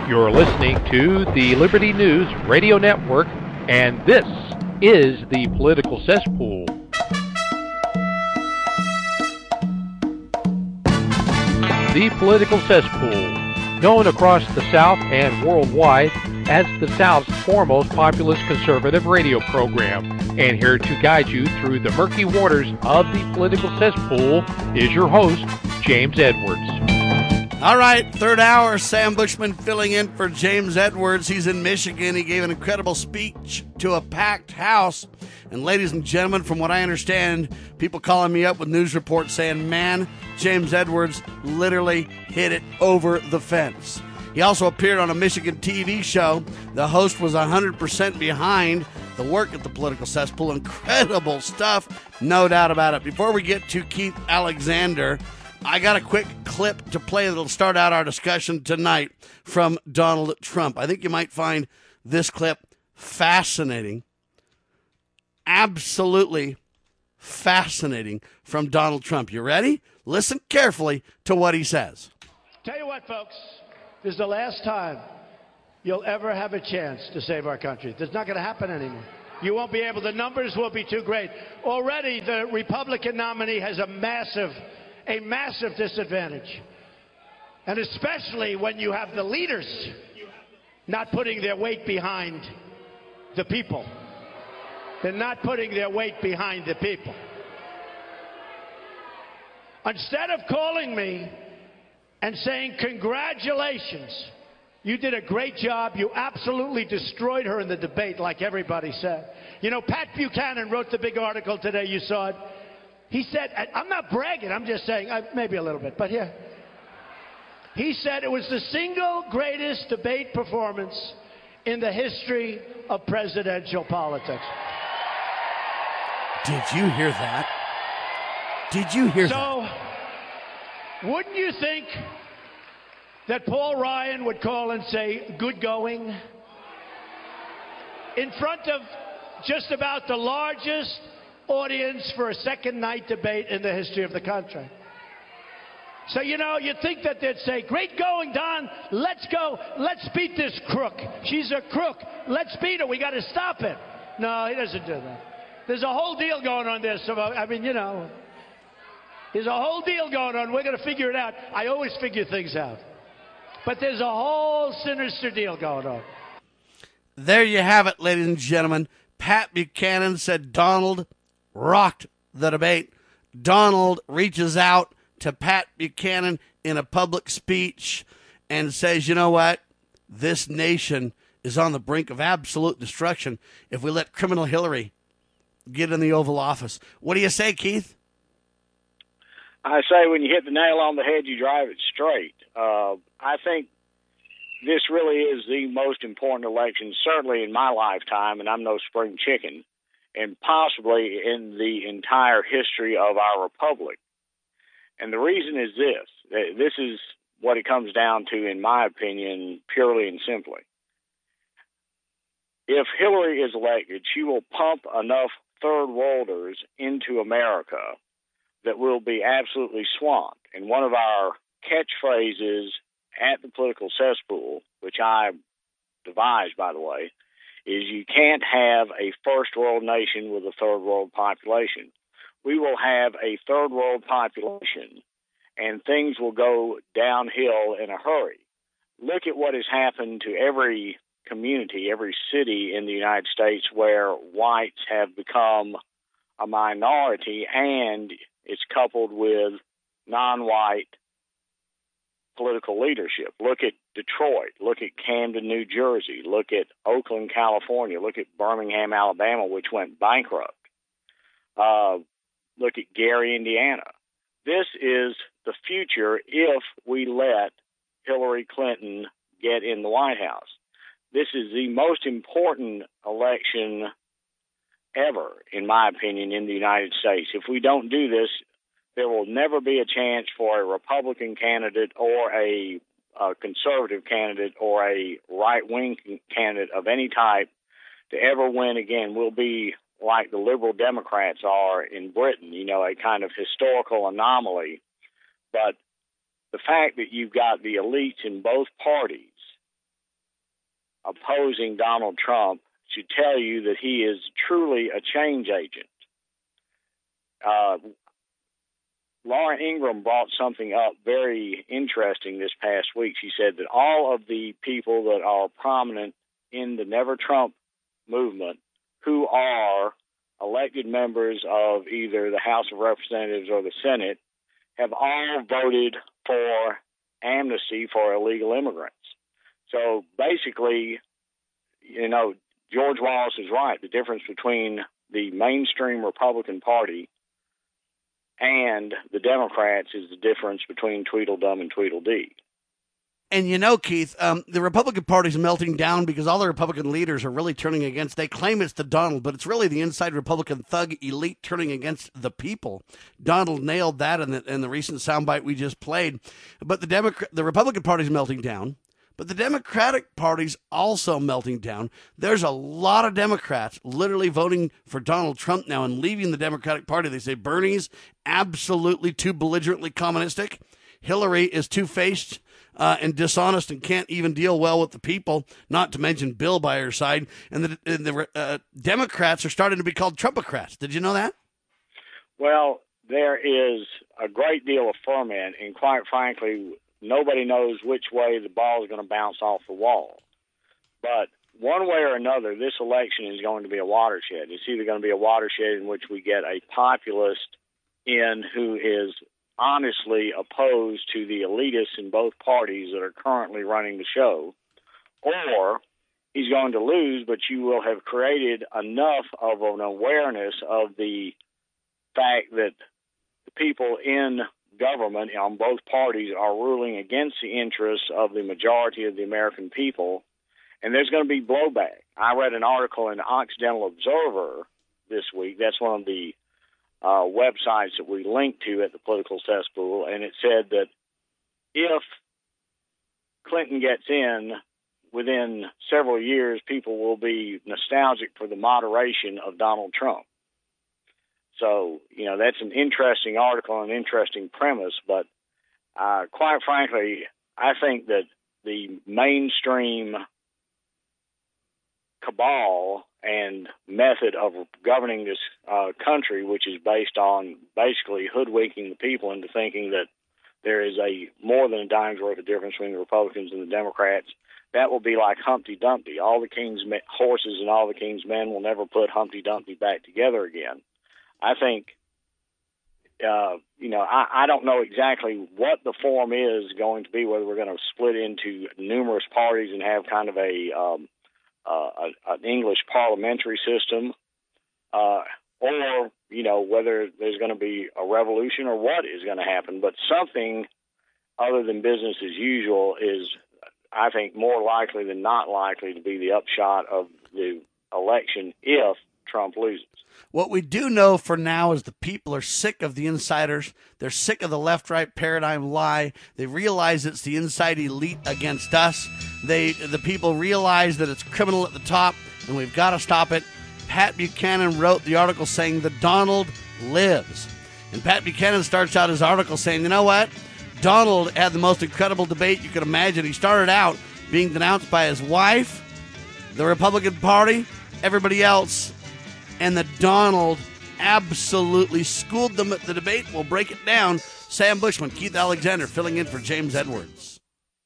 You're listening to the Liberty News Radio Network, and this is the Political Cesspool. The Political Cesspool, known across the South and worldwide as the South's foremost populist conservative radio program. And here to guide you through the murky waters of the Political Cesspool is your host, James Edwards. All right, third hour, Sam Bushman filling in for James Edwards. He's in Michigan. He gave an incredible speech to a packed house. And ladies and gentlemen, from what I understand, people calling me up with news reports saying, man, James Edwards literally hit it over the fence. He also appeared on a Michigan TV show. The host was 100% behind the work at the Political Cesspool. Incredible stuff, no doubt about it. Before we get to Keith Alexander, I got a quick clip to play that'll start out our discussion tonight from Donald Trump. I think you might find this clip fascinating. Absolutely fascinating from Donald Trump. You ready? Listen carefully to what he says. Tell you what, folks, this is the last time you'll ever have a chance to save our country. It's not going to happen anymore. You won't be able. The numbers will be too great. Already the Republican nominee has a massive disadvantage. And especially when you have the leaders not putting their weight behind the people. They're not putting their weight behind the people. Instead of calling me and saying, congratulations, you did a great job. You absolutely destroyed her in the debate, like everybody said. You know, Pat Buchanan wrote the big article today. You saw it. He said, I'm not bragging, I'm just saying, maybe a little bit, but here. He said it was the single greatest debate performance in the history of presidential politics. Did you hear that? Did you hear that? So, wouldn't you think that Paul Ryan would call and say, good going? In front of just about the largest audience for a second night debate in the history of the country. So, you know, you'd think that they'd say, great going, Don. Let's go. Let's beat this crook. She's a crook. Let's beat her. We got to stop it. No, he doesn't do that. There's a whole deal going on there. So, I mean, you know, there's a whole deal going on. We're going to figure it out. I always figure things out. But there's a whole sinister deal going on. There you have it, ladies and gentlemen. Pat Buchanan said Donald rocked the debate. Donald reaches out to Pat Buchanan in a public speech and says, you know what? This nation is on the brink of absolute destruction if we let criminal Hillary get in the Oval Office. What do you say, Keith? I say when you hit the nail on the head, you drive it straight. I think this really is the most important election, certainly in my lifetime, and I'm no spring chicken, and possibly in the entire history of our republic. And the reason is this. This is what it comes down to, in my opinion, purely and simply. If Hillary is elected, she will pump enough third worlders into America that will be absolutely swamped. And one of our catchphrases at the Political Cesspool, which I devised, by the way, is you can't have a first world nation with a third world population. We will have a third world population, and things will go downhill in a hurry. Look at what has happened to every community, every city in the United States where whites have become a minority, and it's coupled with non-white political leadership. Look at Detroit. Look at Camden, New Jersey. Look at Oakland, California. Look at Birmingham, Alabama, which went bankrupt. Look at Gary, Indiana. This is the future if we let Hillary Clinton get in the White House. This is the most important election ever, in my opinion, in the United States. If we don't do this, there will never be a chance for a Republican candidate or a conservative candidate or a right-wing candidate of any type to ever win again. We'll be like the Liberal Democrats are in Britain, you know, a kind of historical anomaly. But the fact that you've got the elites in both parties opposing Donald Trump should tell you that he is truly a change agent. Laura Ingraham brought something up very interesting this past week. She said that all of the people that are prominent in the Never Trump movement who are elected members of either the House of Representatives or the Senate have all voted for amnesty for illegal immigrants. So basically, George Wallace is right. The difference between the mainstream Republican Party and the Democrats is the difference between Tweedledum and Tweedledee. And Keith, the Republican Party's melting down because all the Republican leaders are really turning against. They claim it's the Donald, but it's really the inside Republican thug elite turning against the people. Donald nailed that in the recent soundbite we just played. But the Republican Party's melting down. But the Democratic Party's also melting down. There's a lot of Democrats literally voting for Donald Trump now and leaving the Democratic Party. They say Bernie's absolutely too belligerently communistic. Hillary is two-faced and dishonest and can't even deal well with the people, not to mention Bill by her side. And the Democrats are starting to be called Trumpocrats. Did you know that? Well, there is a great deal of ferment, and quite frankly, nobody knows which way the ball is going to bounce off the wall. But one way or another, this election is going to be a watershed. It's either going to be a watershed in which we get a populist in who is honestly opposed to the elitists in both parties that are currently running the show, or he's going to lose, but you will have created enough of an awareness of the fact that the people in government on both parties are ruling against the interests of the majority of the American people, and there's going to be blowback. I read an article in the Occidental Observer this week. That's one of the websites that we link to at the Political Cesspool, and it said that if Clinton gets in, within several years, people will be nostalgic for the moderation of Donald Trump. So, that's an interesting article, an interesting premise, but quite frankly, I think that the mainstream cabal and method of governing this country, which is based on basically hoodwinking the people into thinking that there is a more than a dime's worth of difference between the Republicans and the Democrats, that will be like Humpty Dumpty. All the king's horses and all the king's men will never put Humpty Dumpty back together again. I think, I don't know exactly what the form is going to be, whether we're going to split into numerous parties and have kind of an English parliamentary system, or, whether there's going to be a revolution or what is going to happen. But something other than business as usual is, I think, more likely than not likely to be the upshot of the election if Trump loses. What we do know for now is the people are sick of the insiders. They're sick of the left-right paradigm lie. They realize it's the inside elite against us. The people realize that it's criminal at the top, and we've got to stop it. Pat Buchanan wrote the article saying the Donald lives. And Pat Buchanan starts out his article saying, you know what? Donald had the most incredible debate you could imagine. He started out being denounced by his wife, the Republican Party, everybody else, and the Donald absolutely schooled them at the debate. We'll break it down. Sam Bushman, Keith Alexander, filling in for James Edwards.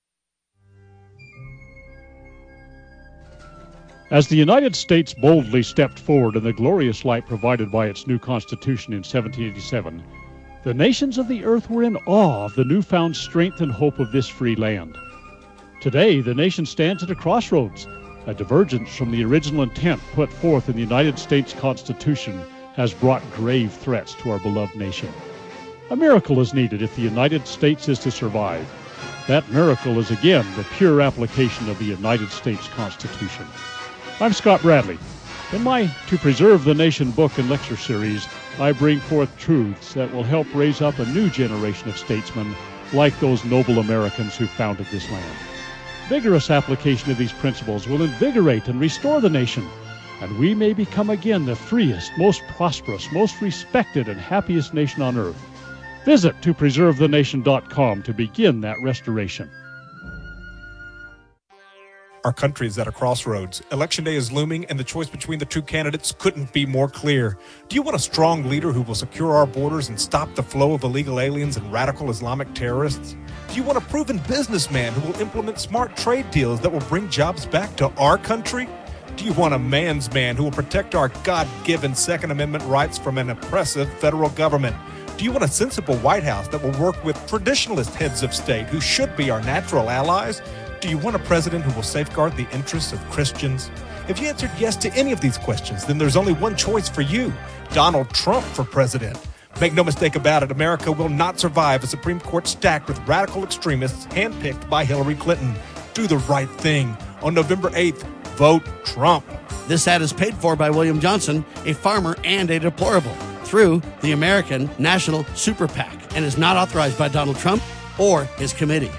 As the United States boldly stepped forward in the glorious light provided by its new Constitution in 1787, the nations of the earth were in awe of the newfound strength and hope of this free land. Today, the nation stands at a crossroads. A divergence from the original intent put forth in the United States Constitution has brought grave threats to our beloved nation. A miracle is needed if the United States is to survive. That miracle is again the pure application of the United States Constitution. I'm Scott Bradley. In my To Preserve the Nation book and lecture series, I bring forth truths that will help raise up a new generation of statesmen like those noble Americans who founded this land. Vigorous application of these principles will invigorate and restore the nation, and we may become again the freest, most prosperous, most respected, and happiest nation on earth. Visit topreservethenation.com to begin that restoration. Our country is at a crossroads. Election day is looming, and the choice between the two candidates couldn't be more clear. Do you want a strong leader who will secure our borders and stop the flow of illegal aliens and radical Islamic terrorists? Do you want a proven businessman who will implement smart trade deals that will bring jobs back to our country? Do you want a man's man who will protect our God-given Second Amendment rights from an oppressive federal government? Do you want a sensible White House that will work with traditionalist heads of state who should be our natural allies? Do you want a president who will safeguard the interests of Christians? If you answered yes to any of these questions, then there's only one choice for you: Donald Trump for president. Make no mistake about it, America will not survive a Supreme Court stacked with radical extremists handpicked by Hillary Clinton. Do the right thing. On November 8th, vote Trump. This ad is paid for by William Johnson, a farmer and a deplorable, through the American National Super PAC, and is not authorized by Donald Trump or his committee.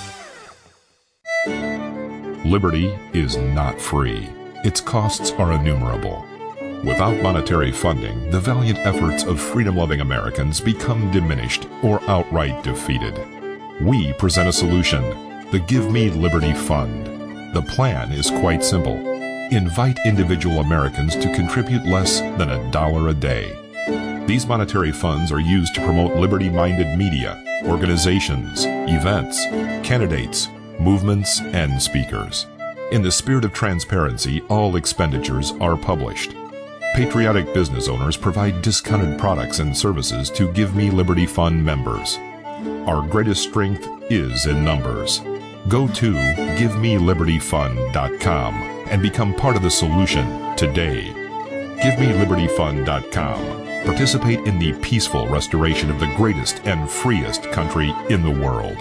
Liberty is not free. Its costs are innumerable. Without monetary funding, the valiant efforts of freedom-loving Americans become diminished or outright defeated. We present a solution, the Give Me Liberty Fund. The plan is quite simple. Invite individual Americans to contribute less than $1 a day. These monetary funds are used to promote liberty-minded media, organizations, events, candidates, movements, and speakers. In the spirit of transparency, all expenditures are published. Patriotic business owners provide discounted products and services to Give Me Liberty Fund members. Our greatest strength is in numbers. Go to GiveMeLibertyFund.com and become part of the solution today. GiveMeLibertyFund.com. Participate in the peaceful restoration of the greatest and freest country in the world.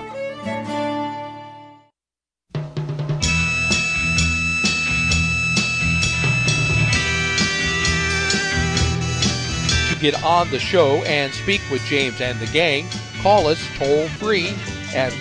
To get on the show and speak with James and the gang, call us toll free at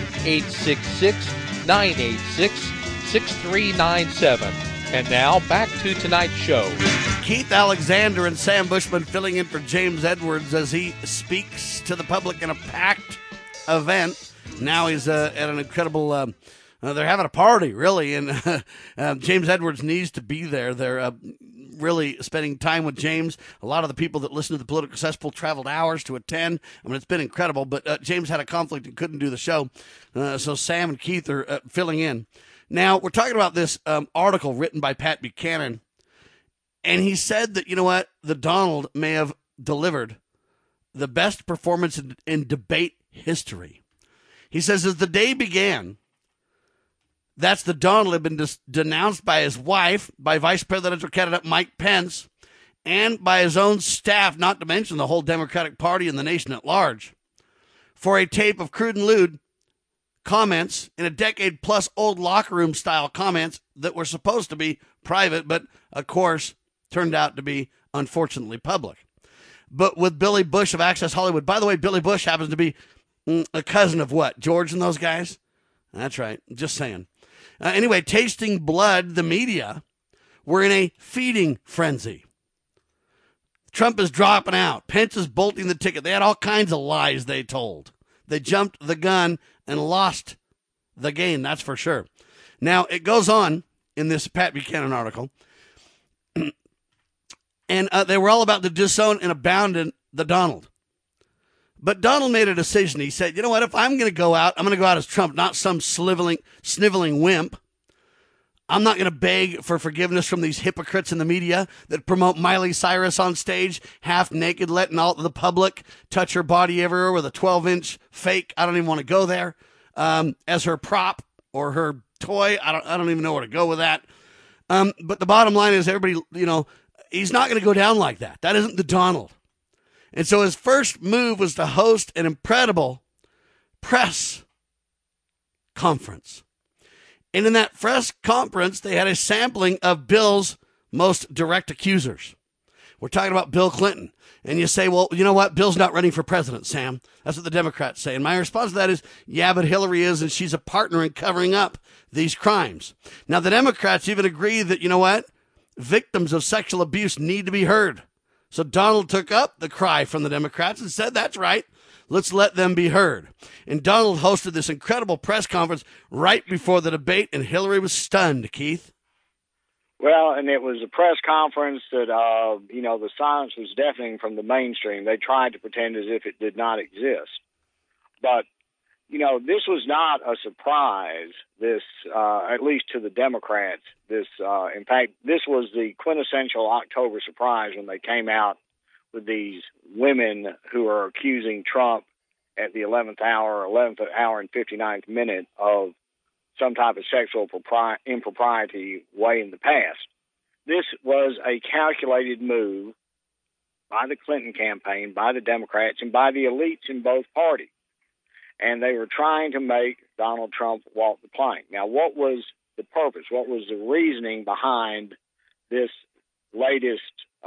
1-866-986-6397. And now back to tonight's show. Keith Alexander and Sam Bushman filling in for James Edwards as he speaks to the public in a packed event. Now he's at an incredible, they're having a party, really, and James Edwards needs to be there. They're really spending time with James. A lot of the people that listen to the Political Cesspool traveled hours to attend. I mean, it's been incredible, but James had a conflict and couldn't do the show, so Sam and Keith are filling in. Now, we're talking about this article written by Pat Buchanan, and he said that, you know what, the Donald may have delivered the best performance in debate history. He says, as the day began, that's the Donald had been denounced by his wife, by vice presidential candidate Mike Pence, and by his own staff, not to mention the whole Democratic Party and the nation at large, for a tape of crude and lewd comments in a decade-plus old locker room-style comments that were supposed to be private, but, of course, turned out to be, unfortunately, public. But with Billy Bush of Access Hollywood, by the way, Billy Bush happens to be a cousin of what? George and those guys? That's right. Just saying. Anyway, Tasting Blood, the media, were in a feeding frenzy. Trump is dropping out. Pence is bolting the ticket. They had all kinds of lies they told. They jumped the gun and lost the game, that's for sure. Now, it goes on in this Pat Buchanan article, and they were all about to disown and abandon the Donald. But Donald made a decision. He said, you know what, if I'm going to go out, I'm going to go out as Trump, not some sniveling wimp. I'm not going to beg for forgiveness from these hypocrites in the media that promote Miley Cyrus on stage, half naked, letting all the public touch her body everywhere with a 12-inch fake. I don't even want to go there as her prop or her toy. I don't even know where to go with that. But the bottom line is, everybody, you know, he's not going to go down like that. That isn't the Donald. And so his first move was to host an incredible press conference. And in that press conference, they had a sampling of Bill's most direct accusers. We're talking about Bill Clinton. And you say, well, you know what? Bill's not running for president, Sam. That's what the Democrats say. And my response to that is, yeah, but Hillary is, and she's a partner in covering up these crimes. Now, the Democrats even agree that, you know what? Victims of sexual abuse need to be heard. So Donald took up the cry from the Democrats and said, that's right. Let's let them be heard. And Donald hosted this incredible press conference right before the debate, and Hillary was stunned, Keith. Well, and it was a press conference that, the silence was deafening from the mainstream. They tried to pretend as if it did not exist. But, this was not a surprise, this, at least to the Democrats. In fact, this was the quintessential October surprise when they came out with these women who are accusing Trump at the 11th hour and 59th minute of some type of sexual impropriety way in the past. This was a calculated move by the Clinton campaign, by the Democrats, and by the elites in both parties. And they were trying to make Donald Trump walk the plank. Now, what was the purpose? What was the reasoning behind this latest,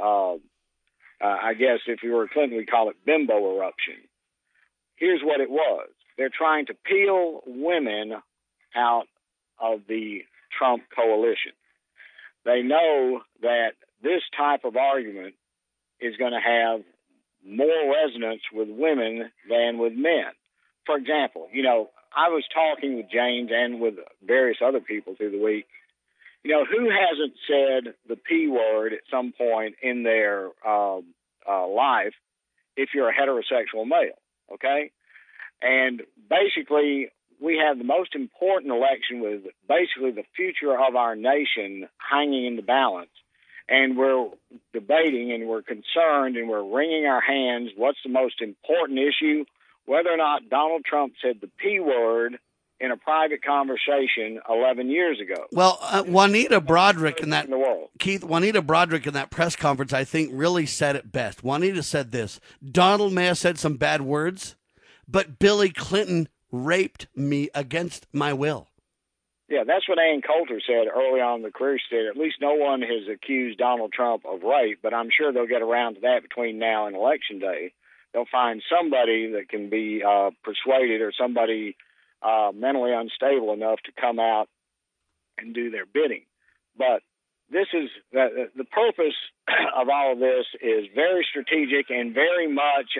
I guess if you were Clinton, we'd call it bimbo eruption? Here's what it was. They're trying to peel women out of the Trump coalition. They know that this type of argument is going to have more resonance with women than with men. For example, I was talking with James and with various other people through the week. Who hasn't said the P word at some point in their life if you're a heterosexual male, okay? And basically, we have the most important election with basically the future of our nation hanging in the balance. And we're debating and we're concerned and we're wringing our hands. What's the most important issue? Whether or not Donald Trump said the P word in a private conversation 11 years ago. Well, Juanita Broderick in that, Keith, Juanita Broderick in that press conference, I think, really said it best. Juanita said this: Donald may have said some bad words, but Billy Clinton raped me against my will. Yeah, that's what Ann Coulter said early on in the career. She said, at least no one has accused Donald Trump of rape, but I'm sure they'll get around to that between now and Election Day. They'll find somebody that can be persuaded or somebody mentally unstable enough to come out and do their bidding. But this is the purpose of all of this is very strategic and very much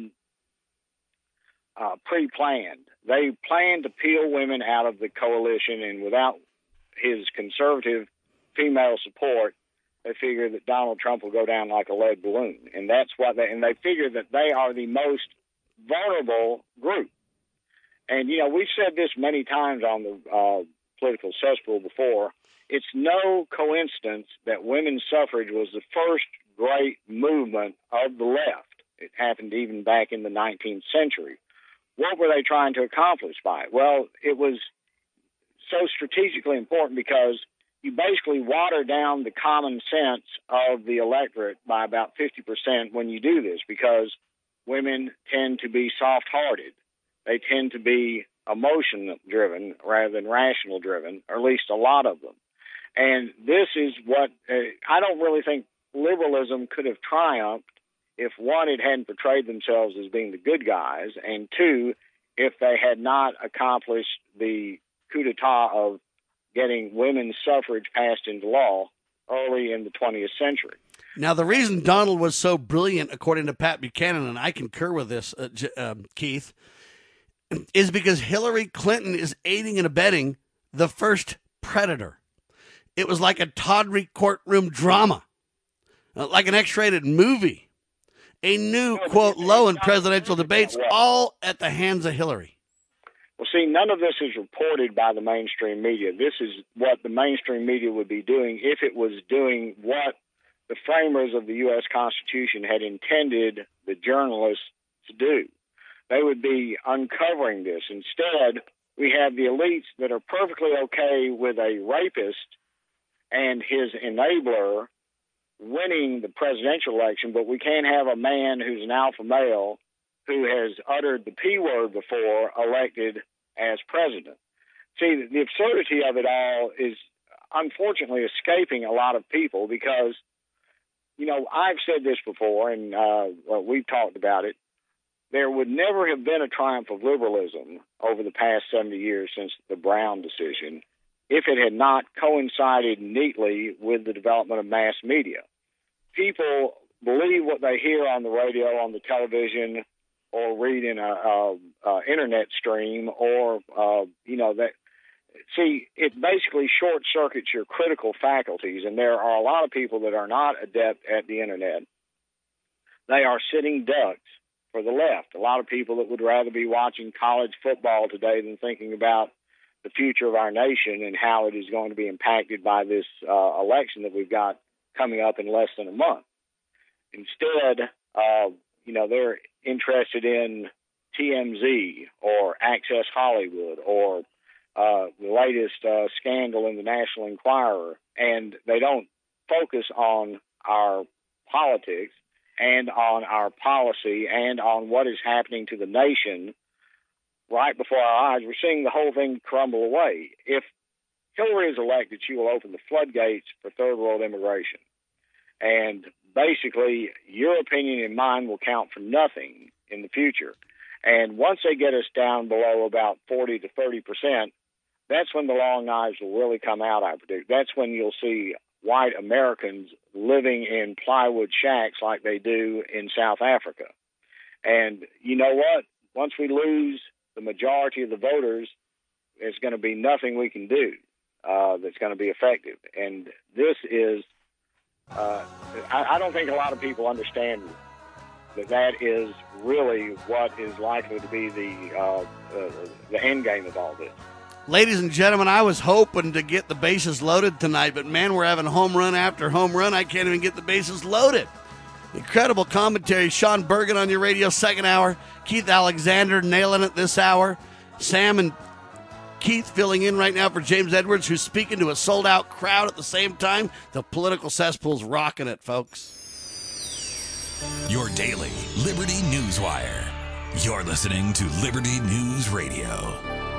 pre-planned. They planned to peel women out of the coalition, and without his conservative female support, they figure that Donald Trump will go down like a lead balloon. And that's what they figure that they are the most vulnerable group. And, we've said this many times on the political cesspool before. It's no coincidence that women's suffrage was the first great movement of the left. It happened even back in the 19th century. What were they trying to accomplish by it? Well, it was so strategically important because you basically water down the common sense of the electorate by about 50% when you do this, because women tend to be soft-hearted. They tend to be emotion-driven rather than rational-driven, or at least a lot of them. And this is what I don't really think liberalism could have triumphed if, one, it hadn't portrayed themselves as being the good guys, and two, if they had not accomplished the coup d'etat of getting women's suffrage passed into law early in the 20th century. Now, the reason Donald was so brilliant, according to Pat Buchanan, and I concur with this, Keith, is because Hillary Clinton is aiding and abetting the first predator. It was like a tawdry courtroom drama, like an X-rated movie. A new, quote, low in presidential debates, all at the hands of Hillary. Well, see, none of this is reported by the mainstream media. This is what the mainstream media would be doing if it was doing what the framers of the U.S. Constitution had intended the journalists to do. They would be uncovering this. Instead, we have the elites that are perfectly okay with a rapist and his enabler winning the presidential election, but we can't have a man who's an alpha male who has uttered the P word before elected as president. See, the absurdity of it all is unfortunately escaping a lot of people because, I've said this before, and we've talked about it. There would never have been a triumph of liberalism over the past 70 years since the Brown decision if it had not coincided neatly with the development of mass media. People believe what they hear on the radio, on the television, or read in a internet stream, or that. See, it basically short circuits your critical faculties, and there are a lot of people that are not adept at the internet. They are sitting ducks for the left. A lot of people that would rather be watching college football today than thinking about the future of our nation and how it is going to be impacted by this election that we've got coming up in less than a month. Instead, they're interested in TMZ or Access Hollywood or the latest scandal in the National Enquirer, and they don't focus on our politics and on our policy and on what is happening to the nation right before our eyes. We're seeing the whole thing crumble away. If Hillary is elected, she will open the floodgates for third world immigration. And basically, your opinion and mine will count for nothing in the future. And once they get us down below about 40 to 30%, that's when the long knives will really come out, I predict. That's when you'll see white Americans living in plywood shacks like they do in South Africa. And you know what? Once we lose the majority of the voters, there's going to be nothing we can do that's going to be effective. And this is, I don't think a lot of people understand that is really what is likely to be the end game of all this. Ladies and gentlemen, I was hoping to get the bases loaded tonight, but man, we're having home run after home run. I can't even get the bases loaded. Incredible commentary. Sean Bergen on your radio, second hour. Keith Alexander nailing it this hour. Sam and Keith filling in right now for James Edwards, who's speaking to a sold-out crowd at the same time. The political cesspool's rocking it, folks. Your daily Liberty News Wire. You're listening to Liberty News Radio.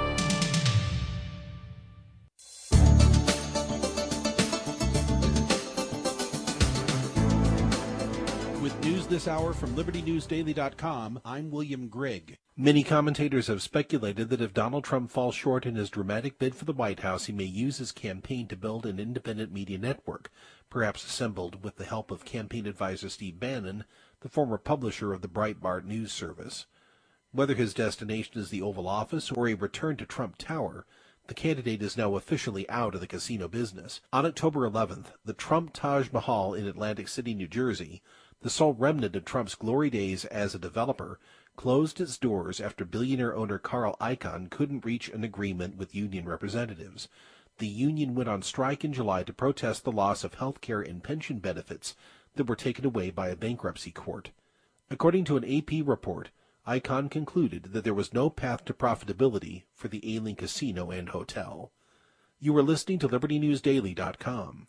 News this hour from LibertyNewsDaily.com, I'm William Grigg. Many commentators have speculated that if Donald Trump falls short in his dramatic bid for the White House, he may use his campaign to build an independent media network, perhaps assembled with the help of campaign advisor Steve Bannon, the former publisher of the Breitbart news service. Whether his destination is the Oval Office or a return to Trump Tower, the candidate is now officially out of the casino business. On October 11th, the Trump Taj Mahal in Atlantic City, New Jersey, the sole remnant of Trump's glory days as a developer, closed its doors after billionaire owner Carl Icahn couldn't reach an agreement with union representatives. The union went on strike in July to protest the loss of health care and pension benefits that were taken away by a bankruptcy court. According to an AP report, Icahn concluded that there was no path to profitability for the ailing casino and hotel. You are listening to LibertyNewsDaily.com.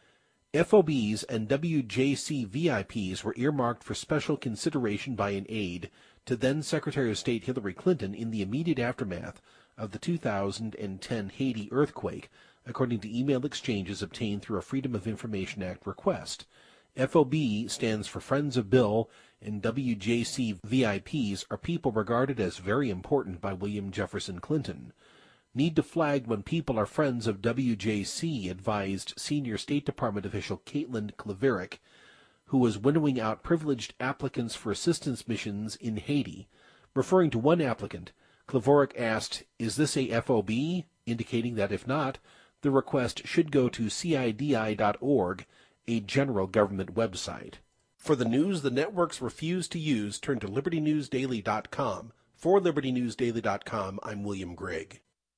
FOBs and WJC VIPs were earmarked for special consideration by an aide to then-Secretary of State Hillary Clinton in the immediate aftermath of the 2010 Haiti earthquake, according to email exchanges obtained through a Freedom of Information Act request. FOB stands for Friends of Bill, and WJC VIPs are people regarded as very important by William Jefferson Clinton. Need to flag when people are friends of WJC, advised senior State Department official Caitlin Klaverick, who was winnowing out privileged applicants for assistance missions in Haiti. Referring to one applicant, Klaverick asked, "Is this a FOB?" indicating that if not, the request should go to CIDI.org, a general government website. For the news the networks refuse to use, turn to LibertyNewsDaily.com. For LibertyNewsDaily.com, I'm William Grigg.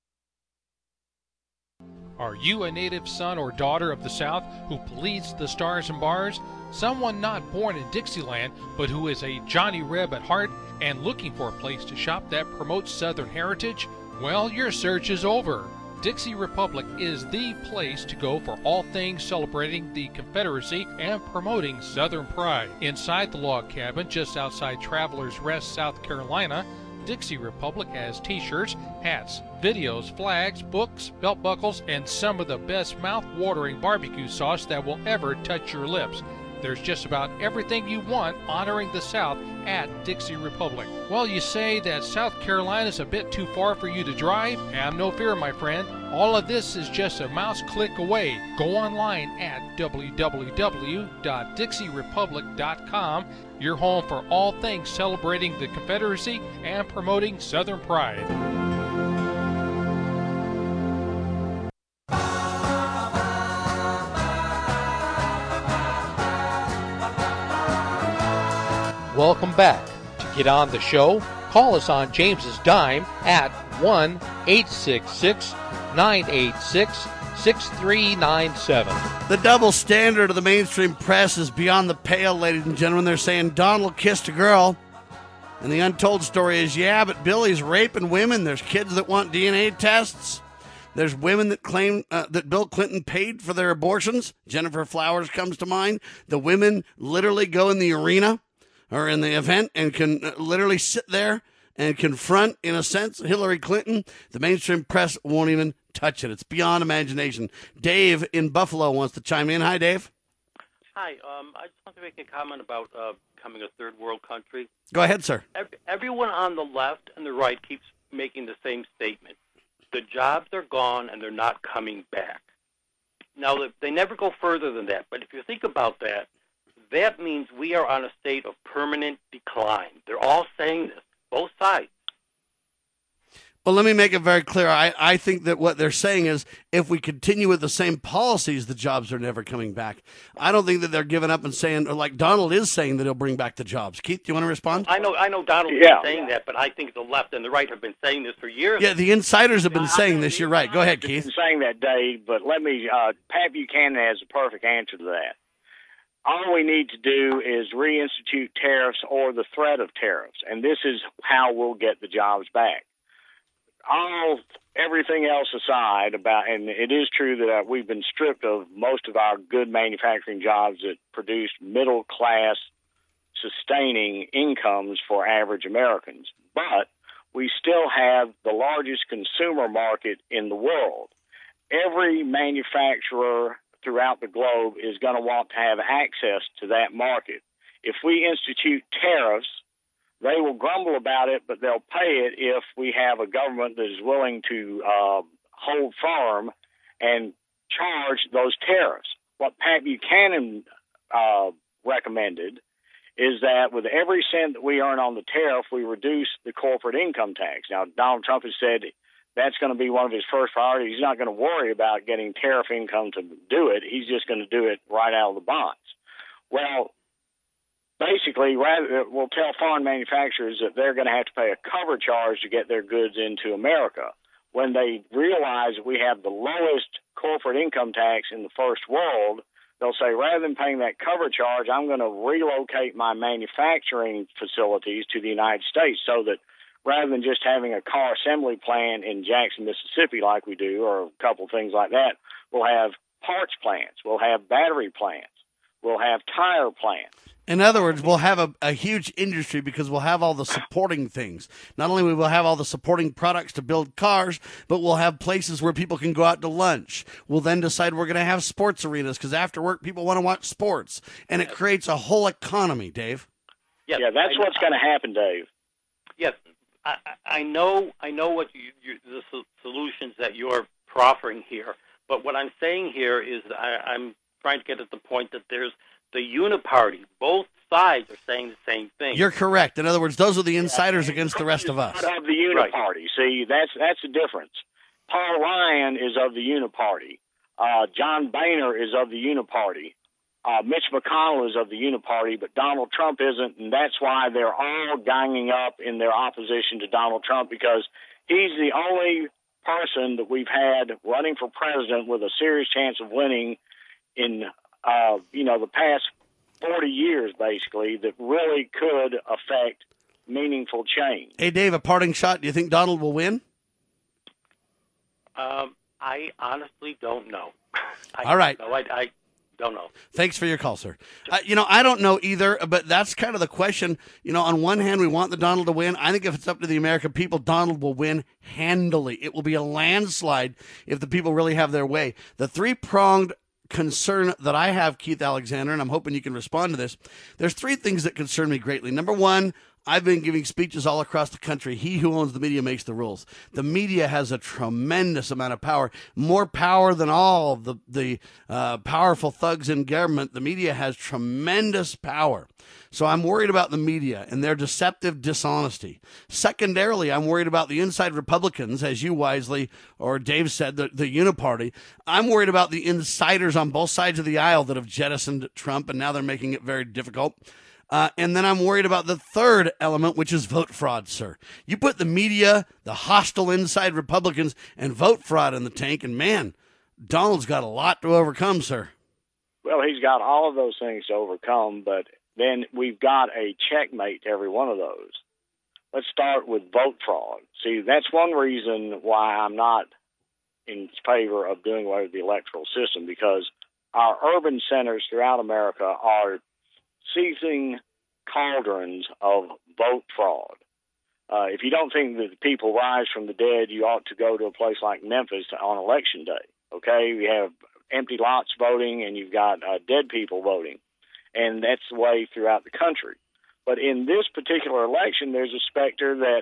Are you a native son or daughter of the South who bleeds the stars and bars? Someone not born in Dixieland, but who is a Johnny Reb at heart and looking for a place to shop that promotes Southern heritage? Well, your search is over. Dixie Republic is the place to go for all things celebrating the Confederacy and promoting Southern pride. Inside the log cabin just outside Travelers Rest, South Carolina, Dixie Republic has t-shirts, hats, videos, flags, books, belt buckles, and some of the best mouth-watering barbecue sauce that will ever touch your lips. There's just about everything you want honoring the South at Dixie Republic. Well, you say that South Carolina's a bit too far for you to drive? Have no fear, my friend. All of this is just a mouse click away. Go online at www.dixierepublic.com, your home for all things celebrating the Confederacy and promoting Southern pride. Welcome back. To get on the show, call us on James's dime at 1-866-986-6397. The double standard of the mainstream press is beyond the pale, ladies and gentlemen. They're saying Donald kissed a girl. And the untold story is, yeah, but Billy's raping women. There's kids that want DNA tests. There's women that claim that Bill Clinton paid for their abortions. Jennifer Flowers comes to mind. The women literally go in the arena or in the event and can literally sit there and confront, in a sense, Hillary Clinton. The mainstream press won't even touch it. It's beyond imagination. Dave in Buffalo wants to chime in. Hi, Dave. Hi. I just want to make a comment about becoming a third world country. Go ahead, sir. Everyone on the left and the right keeps making the same statement. The jobs are gone and they're not coming back. Now, they never go further than that. But if you think about that, that means we are on a state of permanent decline. They're all saying this, both sides. Well, let me make it very clear. I think that what they're saying is if we continue with the same policies, the jobs are never coming back. I don't think that they're giving up and saying, like Donald is saying, that he'll bring back the jobs. Keith, do you want to respond? I know Donald is saying that, but I think the left and the right have been saying this for years. Yeah, the insiders have been saying this. You're right. Go ahead, Keith. I've been saying that, Dave, but let me, Pat Buchanan has a perfect answer to that. All we need to do is reinstitute tariffs or the threat of tariffs, and this is how we'll get the jobs back. Everything else aside, and it is true that we've been stripped of most of our good manufacturing jobs that produced middle-class sustaining incomes for average Americans. But we still have the largest consumer market in the world. Every manufacturer throughout the globe is going to want to have access to that market. If we institute tariffs, they will grumble about it, but they'll pay it if we have a government that is willing to hold firm and charge those tariffs. What Pat Buchanan recommended is that with every cent that we earn on the tariff, we reduce the corporate income tax. Now, Donald Trump has said that's going to be one of his first priorities. He's not going to worry about getting tariff income to do it. He's just going to do it right out of the box. Well, basically, we'll tell foreign manufacturers that they're going to have to pay a cover charge to get their goods into America. When they realize that we have the lowest corporate income tax in the first world, they'll say, rather than paying that cover charge, I'm going to relocate my manufacturing facilities to the United States so that rather than just having a car assembly plant in Jackson, Mississippi like we do, or a couple things like that, we'll have parts plants, we'll have battery plants, we'll have tire plants. In other words, we'll have a huge industry because we'll have all the supporting things. Not only will we have all the supporting products to build cars, but we'll have places where people can go out to lunch. We'll then decide we're going to have sports arenas because after work people want to watch sports. And it creates a whole economy, Dave. Yes, yeah, that's what's going to happen, Dave. Yes, I know what the solutions that you're proffering here. But what I'm saying here is I'm trying to get at the point that there's the uniparty. Both sides are saying the same thing. You're correct. In other words, those are the insiders against the rest of us. Of the uniparty. Right. See, that's the difference. Paul Ryan is of the uniparty. John Boehner is of the uniparty. Mitch McConnell is of the uniparty, but Donald Trump isn't, and that's why they're all ganging up in their opposition to Donald Trump, because he's the only person that we've had running for president with a serious chance of winning in the past 40 years, basically, that really could affect meaningful change. Hey, Dave, a parting shot. Do you think Donald will win? I honestly don't know. All right. I don't know. Thanks for your call, sir. I don't know either, but that's kind of the question. On one hand, we want the Donald to win. I think if it's up to the American people, Donald will win handily. It will be a landslide if the people really have their way. The three-pronged concern that I have, Keith Alexander, and I'm hoping you can respond to this. There's three things that concern me greatly. Number one, I've been giving speeches all across the country. He who owns the media makes the rules. The media has a tremendous amount of power, more power than all the powerful thugs in government. The media has tremendous power. So I'm worried about the media and their deceptive dishonesty. Secondarily, I'm worried about the inside Republicans, as you wisely, or Dave said, the uniparty. I'm worried about the insiders on both sides of the aisle that have jettisoned Trump, and now they're making it very difficult. And then I'm worried about the third element, which is vote fraud, sir. You put the media, the hostile inside Republicans, and vote fraud in the tank, and man, Donald's got a lot to overcome, sir. Well, he's got all of those things to overcome, but then we've got a checkmate to every one of those. Let's start with vote fraud. See, that's one reason why I'm not in favor of doing away with the electoral system, because our urban centers throughout America are seething cauldrons of vote fraud. If you don't think that the people rise from the dead, you ought to go to a place like Memphis on Election Day. Okay, we have empty lots voting, and you've got dead people voting, and that's the way throughout the country. But in this particular election, there's a specter that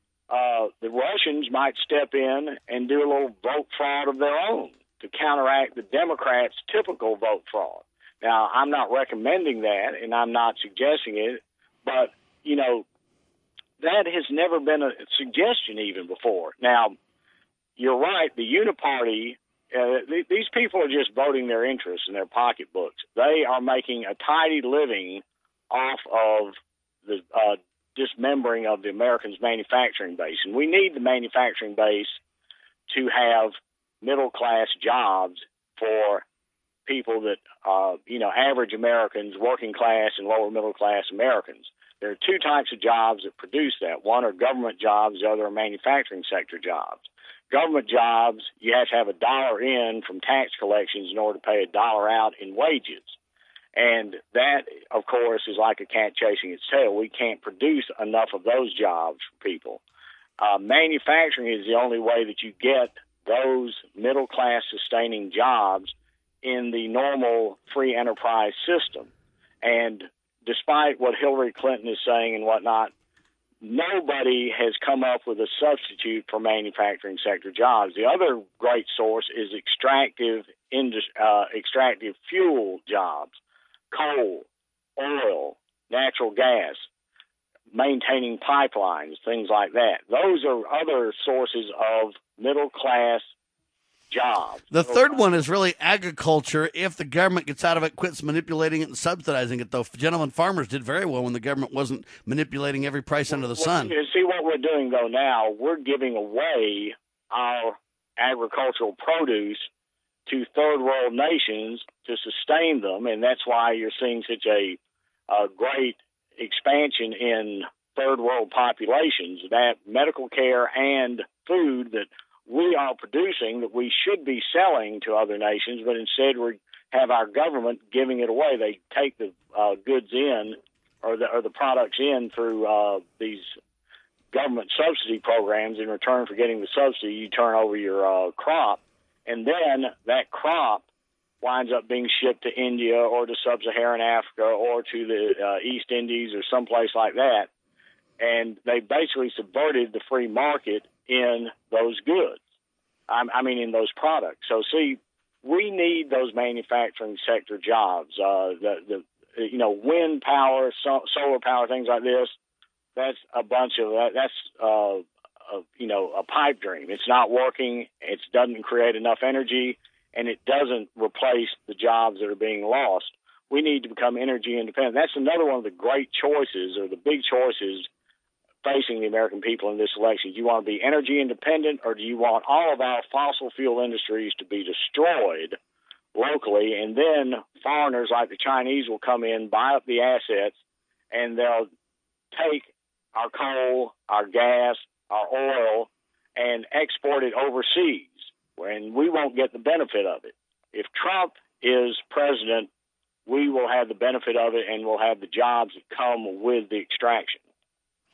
the Russians might step in and do a little vote fraud of their own to counteract the Democrats' typical vote fraud. Now, I'm not recommending that, and I'm not suggesting it, but, you know, that has never been a suggestion even before. Now, you're right, the uniparty, these people are just voting their interests in their pocketbooks. They are making a tidy living off of the dismembering of the Americans' manufacturing base. And we need the manufacturing base to have middle-class jobs for people that, average Americans, working class and lower middle-class Americans. There are two types of jobs that produce that. One are government jobs, the other are manufacturing sector jobs. Government jobs, you have to have $1 in from tax collections in order to pay $1 out in wages. And that, of course, is like a cat chasing its tail. We can't produce enough of those jobs for people. Manufacturing is the only way that you get those middle-class sustaining jobs in the normal free enterprise system. And despite what Hillary Clinton is saying and whatnot, nobody has come up with a substitute for manufacturing sector jobs. The other great source is extractive fuel jobs, coal, oil, natural gas, maintaining pipelines, things like that. Those are other sources of middle-class jobs. The third one is really agriculture. If the government gets out of it, quits manipulating it and subsidizing it, though. Gentlemen farmers did very well when the government wasn't manipulating every price under the sun. See what we're doing, though, now, we're giving away our agricultural produce to third world nations to sustain them, and that's why you're seeing such a great expansion in third world populations, that medical care and food that we are producing that we should be selling to other nations, but instead we have our government giving it away. They take the goods in or the products in through these government subsidy programs. In return for getting the subsidy, you turn over your crop, and then that crop winds up being shipped to India or to sub-Saharan Africa or to the East Indies or someplace like that. And they basically subverted the free market in those goods. In those products. So, see, we need those manufacturing sector jobs. Wind power, solar power, things like this. That's a bunch of that. That's a pipe dream. It's not working. It doesn't create enough energy, and it doesn't replace the jobs that are being lost. We need to become energy independent. That's another one of the great choices, or the big choices facing the American people in this election. Do you want to be energy independent, or do you want all of our fossil fuel industries to be destroyed locally, and then foreigners like the Chinese will come in, buy up the assets, and they'll take our coal, our gas, our oil, and export it overseas, and we won't get the benefit of it. If Trump is president, we will have the benefit of it, and we'll have the jobs that come with the extraction.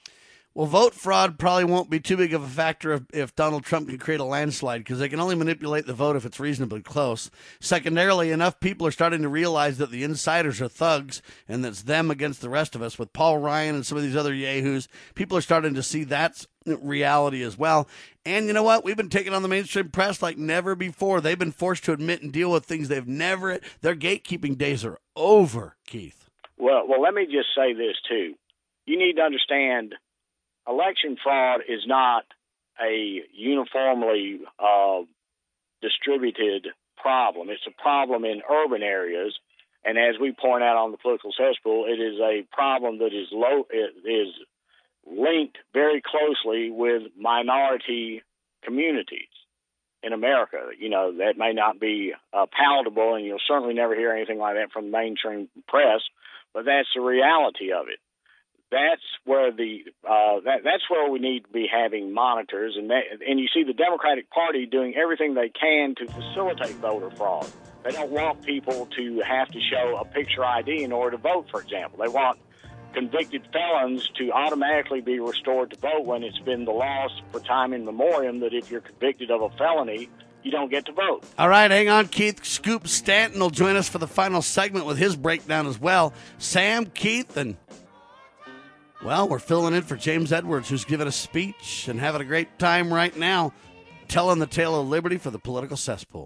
Well, vote fraud probably won't be too big of a factor if Donald Trump can create a landslide, because they can only manipulate the vote if it's reasonably close. Secondarily, enough people are starting to realize that the insiders are thugs and that's them against the rest of us. With Paul Ryan and some of these other yahoos, people are starting to see that's reality as well. And you know what? We've been taking on the mainstream press like never before. They've been forced to admit and deal with things they've never. Their gatekeeping days are over, Keith. Well, let me just say this, too. You need to understand election fraud is not a uniformly distributed problem. It's a problem in urban areas. And as we point out on the political cesspool, it is a problem that is linked very closely with minority communities in America. You know, that may not be palatable, and you'll certainly never hear anything like that from the mainstream press, but that's the reality of it. That's where that's where we need to be having monitors, and you see the Democratic Party doing everything they can to facilitate voter fraud. They don't want people to have to show a picture ID in order to vote, for example. They want convicted felons to automatically be restored to vote when it's been the law for time in memoriam that if you're convicted of a felony, you don't get to vote. All right, hang on, Keith. Scoop Stanton will join us for the final segment with his breakdown as well. Sam, Keith, and, well, we're filling in for James Edwards, who's giving a speech and having a great time right now telling the tale of liberty for the political cesspool.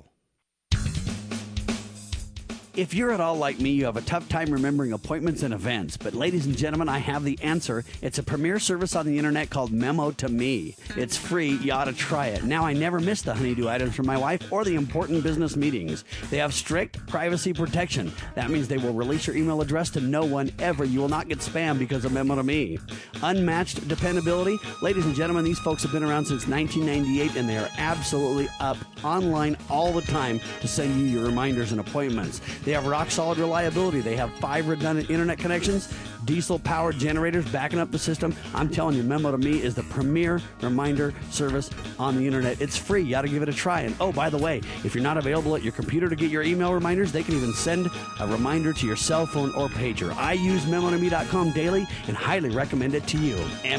If you're at all like me, you have a tough time remembering appointments and events. But ladies and gentlemen, I have the answer. It's a premier service on the internet called Memo to Me. It's free. You ought to try it. Now, I never miss the honeydew items from my wife or the important business meetings. They have strict privacy protection. That means they will release your email address to no one ever. You will not get spam because of Memo to Me. Unmatched dependability. Ladies and gentlemen, these folks have been around since 1998, and they are absolutely up online all the time to send you your reminders and appointments. They have rock-solid reliability. They have 5 redundant internet connections, diesel-powered generators backing up the system. I'm telling you, Memo to Me is the premier reminder service on the internet. It's free. You got to give it a try. And, oh, by the way, if you're not available at your computer to get your email reminders, they can even send a reminder to your cell phone or pager. I use memotome.com daily and highly recommend it to you.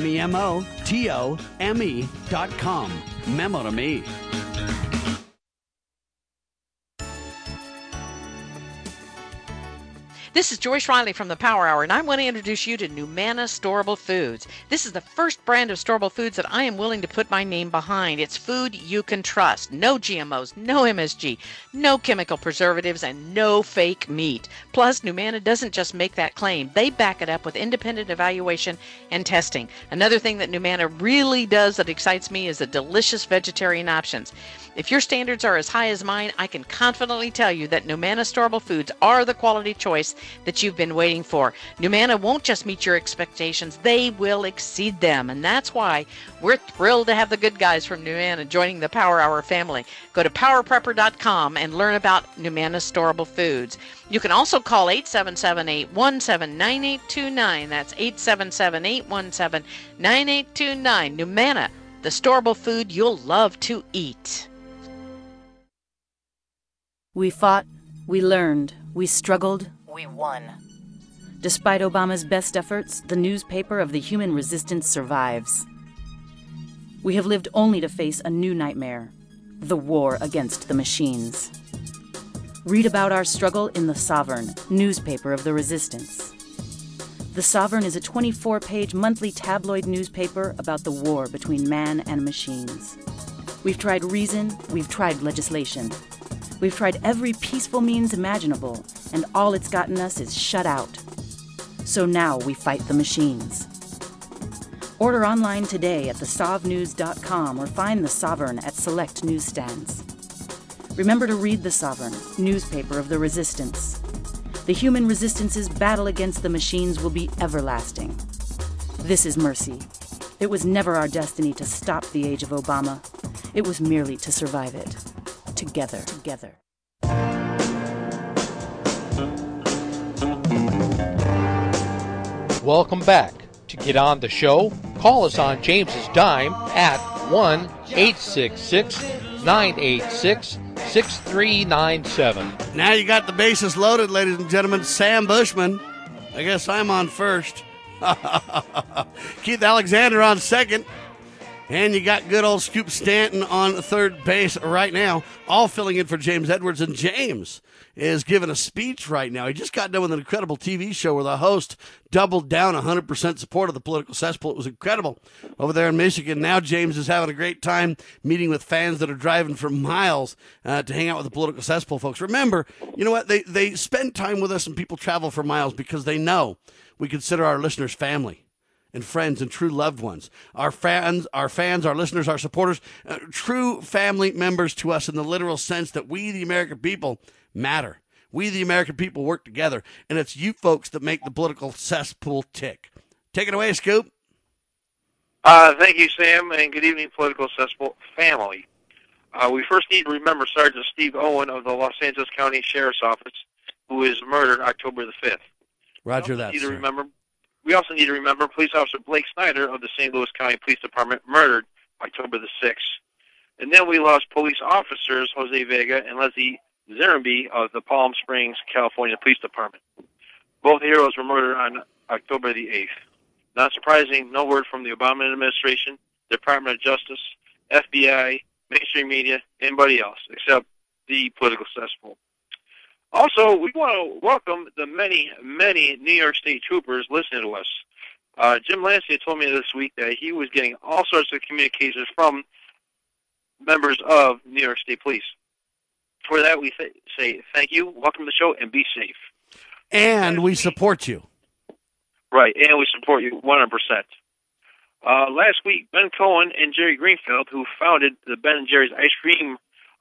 memotome.com. Memo to Me. This is Joyce Riley from the Power Hour, and I want to introduce you to Numana Storable Foods. This is the first brand of storable foods that I am willing to put my name behind. It's food you can trust. No GMOs, no MSG, no chemical preservatives, and no fake meat. Plus, Numana doesn't just make that claim. They back it up with independent evaluation and testing. Another thing that Numana really does that excites me is the delicious vegetarian options. If your standards are as high as mine, I can confidently tell you that Numana Storable Foods are the quality choice that you've been waiting for. Numana won't just meet your expectations, they will exceed them. And that's why we're thrilled to have the good guys from Numana joining the Power Hour family. Go to powerprepper.com and learn about Numana Storable Foods. You can also call 877-817-9829. That's 877-817-9829. Numana, the storable food you'll love to eat. We fought, we learned, we struggled, we won. Despite Obama's best efforts, the newspaper of the human resistance survives. We have lived only to face a new nightmare, the war against the machines. Read about our struggle in The Sovereign, newspaper of the resistance. The Sovereign is a 24-page monthly tabloid newspaper about the war between man and machines. We've tried reason, we've tried legislation. We've tried every peaceful means imaginable, and all it's gotten us is shut out. So now we fight the machines. Order online today at thesovnews.com or find The Sovereign at select newsstands. Remember to read The Sovereign, newspaper of the resistance. The human resistance's battle against the machines will be everlasting. This is mercy. It was never our destiny to stop the age of Obama. It was merely to survive it. Together. Welcome back. To get on the show, call us on James's dime at 1-866-986-6397. Now you got the bases loaded, ladies and gentlemen. Sam Bushman. I guess I'm on first. Keith Alexander on second. And you got good old Scoop Stanton on third base right now, all filling in for James Edwards. And James is giving a speech right now. He just got done with an incredible TV show where the host doubled down 100% support of the political cesspool. It was incredible over there in Michigan. Now James is having a great time meeting with fans that are driving for miles to hang out with the political cesspool folks. Remember, you know what? They spend time with us and people travel for miles because they know we consider our listeners family and friends and true loved ones. Our fans, our listeners, our supporters, true family members to us in the literal sense that we, the American people, matter. We, the American people, work together, and it's you folks that make the political cesspool tick. Take it away, Scoop. Thank you, Sam, and good evening, political cesspool family. We first need to remember Sergeant Steve Owen of the Los Angeles County Sheriff's Office, who was murdered October the 5th. Roger that, sir. We also need to remember Police Officer Blake Snyder of the St. Louis County Police Department, murdered October the 6th. And then we lost police officers Jose Vega and Leslie Zeremby of the Palm Springs, California Police Department. Both heroes were murdered on October the 8th. Not surprising, no word from the Obama administration, Department of Justice, FBI, mainstream media, anybody else, except the political cesspool. Also, we want to welcome the many, many New York State troopers listening to us. Jim Lancey told me this week that he was getting all sorts of communications from members of New York State Police. For that, we say thank you, welcome to the show, and be safe. And we support you. Right, and we support you 100%. Last week, Ben Cohen and Jerry Greenfield, who founded the Ben & Jerry's ice cream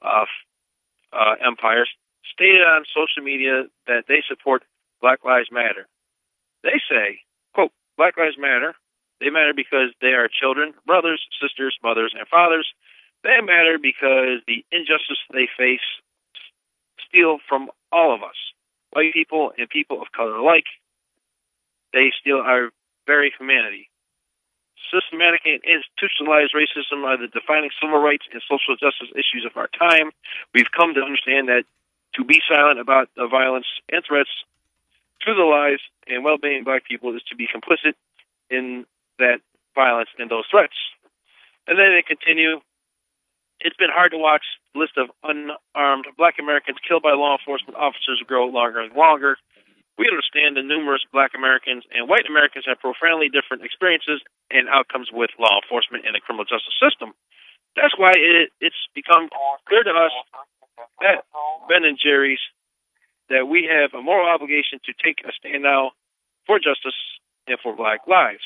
empire, stated on social media that they support Black Lives Matter. They say, quote, Black Lives Matter. They matter because they are children, brothers, sisters, mothers, and fathers. They matter because the injustice they face steal from all of us, white people and people of color alike. They steal our very humanity. Systematic and institutionalized racism are the defining civil rights and social justice issues of our time. We've come to understand that to be silent about the violence and threats to the lives and well-being of black people is to be complicit in that violence and those threats. And then they continue, it's been hard to watch the list of unarmed black Americans killed by law enforcement officers grow longer and longer. We understand that numerous black Americans and white Americans have profoundly different experiences and outcomes with law enforcement and the criminal justice system. That's why it's become clear to us at Ben & Jerry's that we have a moral obligation to take a stand now for justice and for black lives.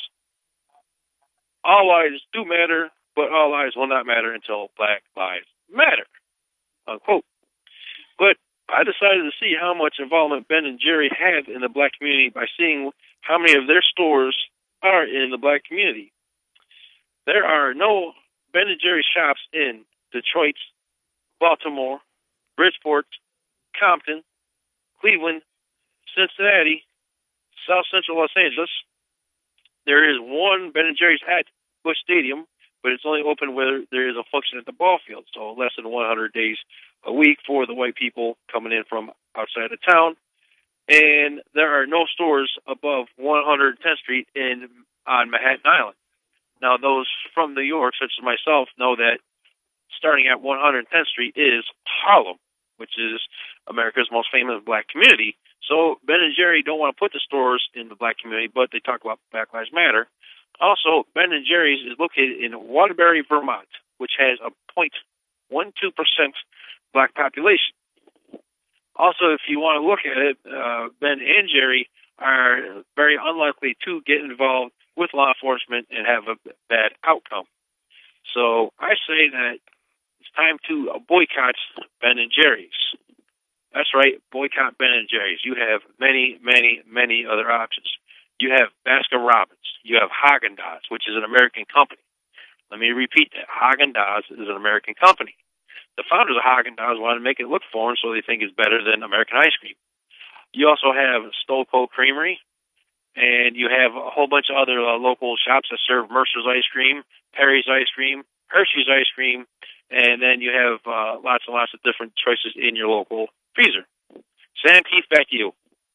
All lives do matter, but all lives will not matter until black lives matter, unquote. But I decided to see how much involvement Ben & Jerry have in the black community by seeing how many of their stores are in the black community. There are no Ben & Jerry shops in Detroit, Baltimore, Bridgeport, Compton, Cleveland, Cincinnati, South Central Los Angeles. There is one Ben & Jerry's at Busch Stadium, but it's only open where there is a function at the ball field, so less than 100 days a week for the white people coming in from outside of town. And there are no stores above 110th Street on Manhattan Island. Now, those from New York, such as myself, know that starting at 110th Street is Harlem, which is America's most famous black community. So Ben & Jerry don't want to put the stores in the black community, but they talk about Black Lives Matter. Also, Ben & Jerry's is located in Waterbury, Vermont, which has a 0.12% black population. Also, if you want to look at it, Ben and Jerry are very unlikely to get involved with law enforcement and have a bad outcome. So I say that it's time to boycott Ben & Jerry's. That's right, boycott Ben & Jerry's. You have many, many, many other options. You have Baskin-Robbins. You have Häagen-Dazs, which is an American company. Let me repeat that. Häagen-Dazs is an American company. The founders of Häagen-Dazs want to make it look foreign, so they think it's better than American ice cream. You also have Stopo Creamery, and you have a whole bunch of other local shops that serve Mercer's ice cream, Perry's ice cream, Hershey's ice cream, and then you have lots and lots of different choices in your local freezer. Sam, Keith, back to you.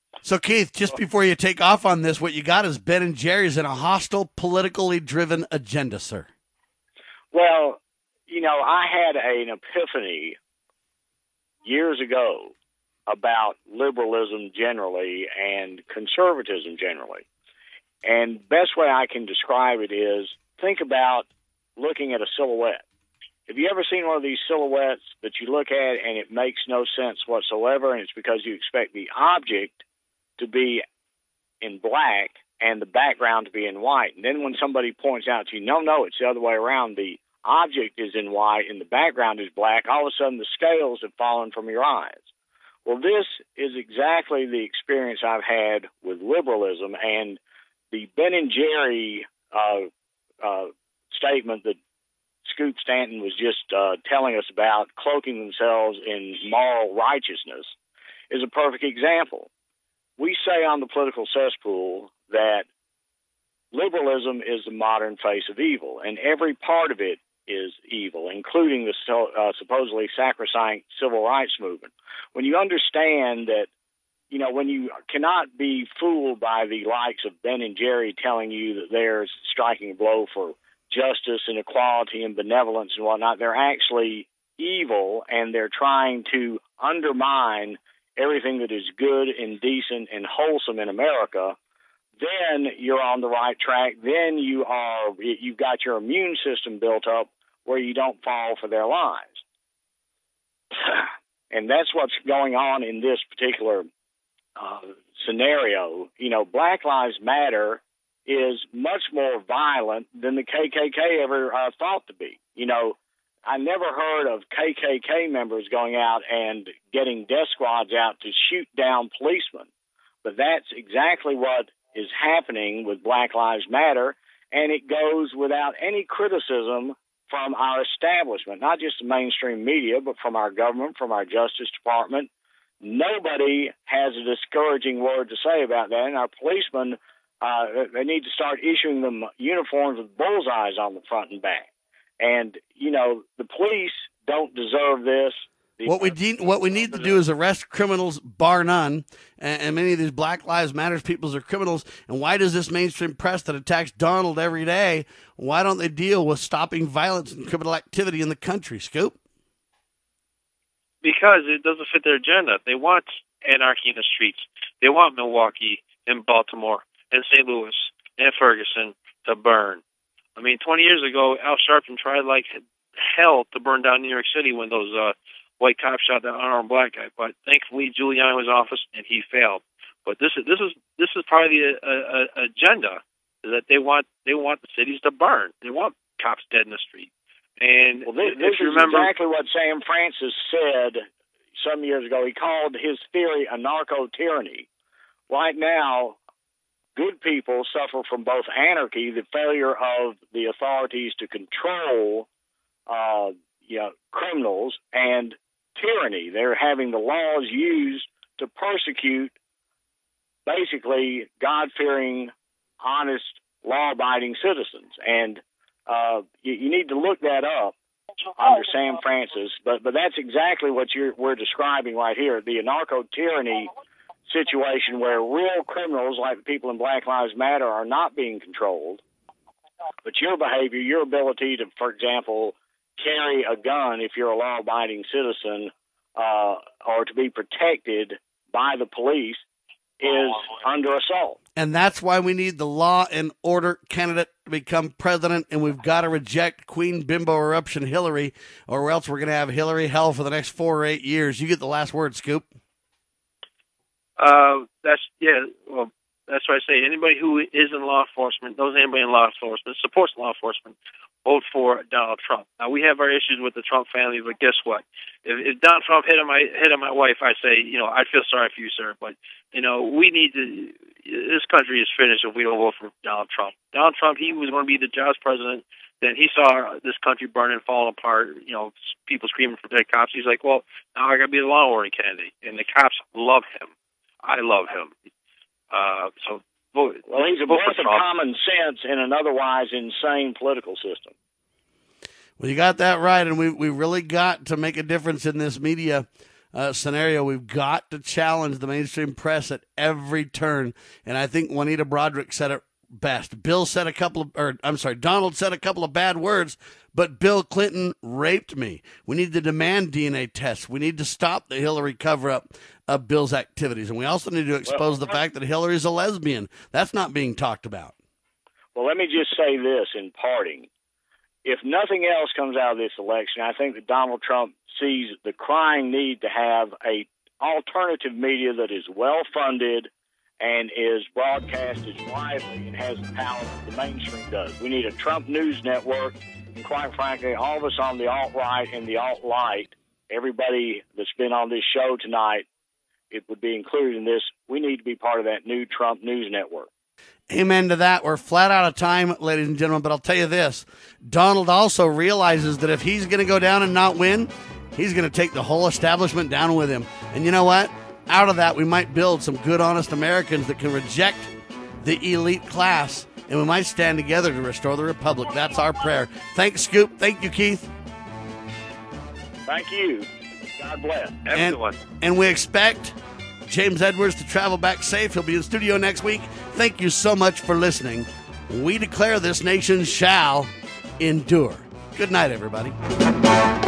So, Keith, just before you take off on this, what you got is Ben and Jerry's and a hostile, politically driven agenda, sir. Well, I had an epiphany years ago about liberalism generally and conservatism generally. And best way I can describe it is think about looking at a silhouette. Have you ever seen one of these silhouettes that you look at and it makes no sense whatsoever, and it's because you expect the object to be in black and the background to be in white? And then when somebody points out to you, no, it's the other way around, the object is in white and the background is black, all of a sudden the scales have fallen from your eyes. Well, this is exactly the experience I've had with liberalism, and the Ben and Jerry statement that Scoop Stanton was just telling us about, cloaking themselves in moral righteousness, is a perfect example. We say on the political cesspool that liberalism is the modern face of evil, and every part of it is evil, including the supposedly sacrosanct civil rights movement. When you understand that, when you cannot be fooled by the likes of Ben and Jerry telling you that they're striking a blow for justice and equality and benevolence and whatnot, they're actually evil, and they're trying to undermine everything that is good and decent and wholesome in America, then you're on the right track. Then you've got your immune system built up where you don't fall for their lies. And that's what's going on in this particular scenario. Black Lives Matter is much more violent than the KKK ever thought to be. I never heard of KKK members going out and getting death squads out to shoot down policemen. But that's exactly what is happening with Black Lives Matter, and it goes without any criticism from our establishment, not just the mainstream media, but from our government, from our Justice Department. Nobody has a discouraging word to say about that, and our policemen, they need to start issuing them uniforms with bullseyes on the front and back. And, the police don't deserve this. What we need to do is arrest criminals, bar none, and many of these Black Lives Matter people are criminals. And why does this mainstream press that attacks Donald every day, why don't they deal with stopping violence and criminal activity in the country, Scoop? Because it doesn't fit their agenda. They want anarchy in the streets. They want Milwaukee and Baltimore and St. Louis and Ferguson to burn. 20 years ago, Al Sharpton tried like hell to burn down New York City when those white cops shot that unarmed black guy. But thankfully, Giuliani was in office and he failed. But this is part of the agenda, is that they want the cities to burn. They want cops dead in the street. And this is exactly what Sam Francis said some years ago. He called his theory anarcho-tyranny. Right now, good people suffer from both anarchy, the failure of the authorities to control criminals, and tyranny. They're having the laws used to persecute basically God-fearing, honest, law-abiding citizens. And you need to look that up under Sam Francis. But that's exactly what we're describing right here, the anarcho-tyranny situation where real criminals like the people in Black Lives Matter are not being controlled. But your behavior, your ability to, for example, carry a gun if you're a law-abiding citizen or to be protected by the police is under assault. And that's why we need the law and order candidate to become president, and we've got to reject Queen Bimbo Eruption Hillary, or else we're going to have Hillary hell for the next 4 or 8 years. You get the last word, Scoop. That's what I say. Anybody who is in law enforcement, knows anybody in law enforcement, supports law enforcement, vote for Donald Trump. Now, we have our issues with the Trump family, but guess what? If Donald Trump hit on my wife, I say, I'd feel sorry for you, sir. But, we need to, this country is finished if we don't vote for Donald Trump. Donald Trump, he was going to be the jobs president. Then he saw this country burning and falling apart, people screaming for dead cops. He's like, well, now I got to be the law and order candidate. And the cops love him. I love him. Well, he's a breath of common sense in an otherwise insane political system. Well, you got that right, and we really got to make a difference in this media scenario. We've got to challenge the mainstream press at every turn. And I think Juanita Broaddrick said it best. Donald said a couple of bad words, but Bill Clinton raped me. We need to demand DNA tests. We need to stop the Hillary cover-up of Bill's activities. And we also need to expose the fact that Hillary's a lesbian. That's not being talked about. Well, let me just say this in parting. If nothing else comes out of this election, I think that Donald Trump sees the crying need to have a alternative media that is well-funded and is broadcasted widely and has the power that the mainstream does. We need a Trump News Network, and quite frankly, all of us on the alt-right and the alt-light, everybody that's been on this show tonight, it would be included in this. We need to be part of that new Trump News Network. Amen to that. We're flat out of time, ladies and gentlemen, but I'll tell you this. Donald also realizes that if he's going to go down and not win, he's going to take the whole establishment down with him. And you know what? Out of that, we might build some good, honest Americans that can reject the elite class, and we might stand together to restore the republic. That's our prayer. Thanks, Scoop. Thank you, Keith. Thank you. God bless everyone. And we expect James Edwards to travel back safe. He'll be in studio next week. Thank you so much for listening. We declare this nation shall endure. Good night, everybody.